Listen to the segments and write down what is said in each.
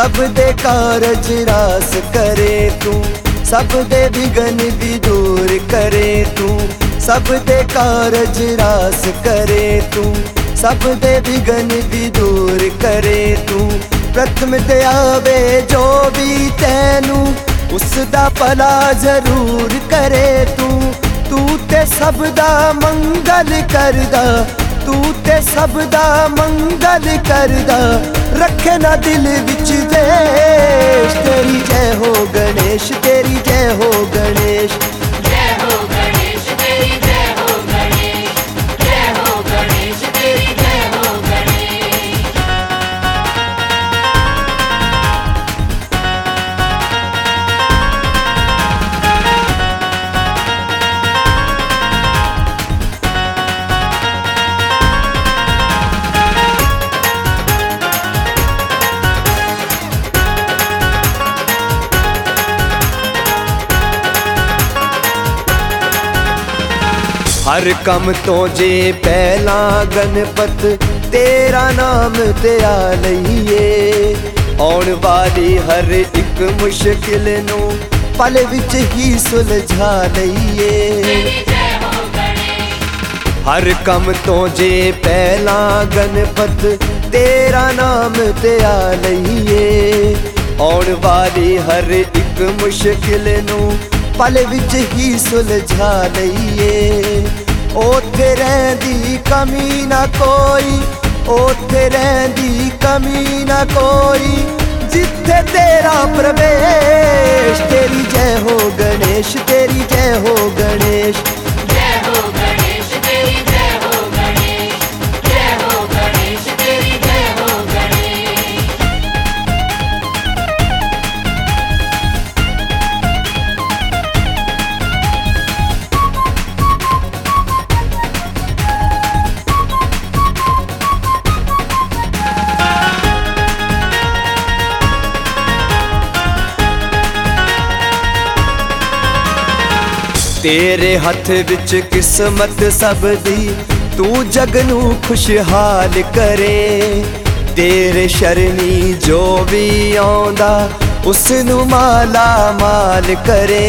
सब दे कारज रास करे तू, सब दे विघन भी दूर करे तू, सब दे कारज रास करे तू, सब दे विघन भी दूर करे तू। प्रथम ते आवे जो भी तैनू, उसदा भला जरूर करे तू। तू ते सबदा मंगल करदा, तू ते सबदा मंगल करदा, रखे ना दिल विच देश। तेरी जय हो गणेश, तेरी जय हो गणेश, जय हो गणेश तेरी जय हो गणेश, जय हो गणेश तेरी जय हो गणेश। हर कम तो जे पहला गणपत, तेरा नाम ते आ लईए। आउण वाली हर एक मुश्किल नू पल विच ही सुलझा लईए। हर कम तो जे पहला गणपत, तेरा नाम ते आ लईए। आउण वाली हर एक मुश्किल नू पल विच ही सुलझा लईए। ओथे रहिंदी कमी ना कोई, ओथे रहिंदी कमी ना कोई, जिथे तेरा प्रवेश। तेरी जय हो गणेश, तेरी जय हो गणेश, जय हो गणेश तेरी जय हो गणेश, जय हो गणेश तेरी जय हो गणेश। तेरे हथ विच किस्मत सब दी, तू जग नू खुशहाल करे। तेरे शरणी जो भी आउंदा, उसनू माला माल करे।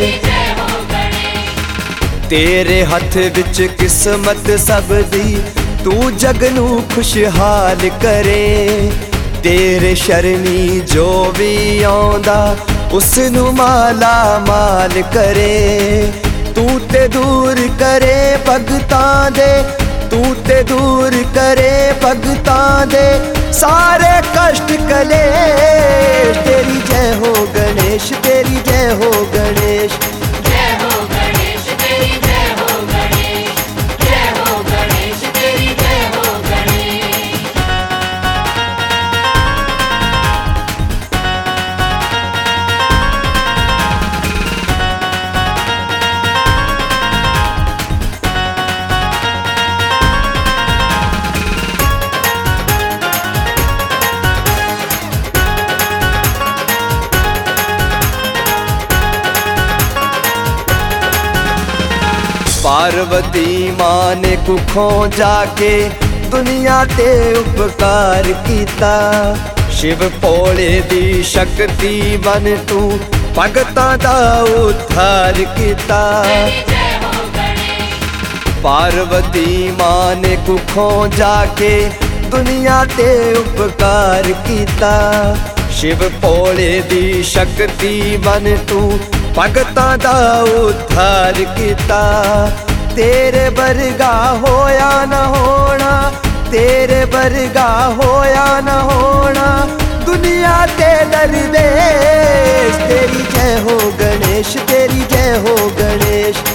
तेरे हथ विच किस्मत सब दी, तू जग नू खुशहाल करे। तेरे शरणी जो भी आउंदा, उसनू माला माल करे। तू ते दूर करे भगतां दे, तू ते दूर करे भगतां दे, सारे कष्ट कलेश। तेरी जय हो गणेश, तेरी जय हो गणेश, जय हो गणेश तेरी जय हो गणेश, जय हो गणेश तेरी जय हो गणेश। पार्वती मां ने कुखों जाके दुनिया ते उपकार कीता। शिव भोले दी शक्ति बन तू भगतां दा उद्धार कीता। पार्वती मां ने कुखों जाके दुनिया ते उपकार कीता। शिव भोले दी शक्ति बन तू भगतां दा उद्धार कीता। तेरे वर्गा होया न होना, तेरे वर्गा होया न होना, दुनिया ते दरवेश। तेरी जय हो गणेश, तेरी जय हो गणेश,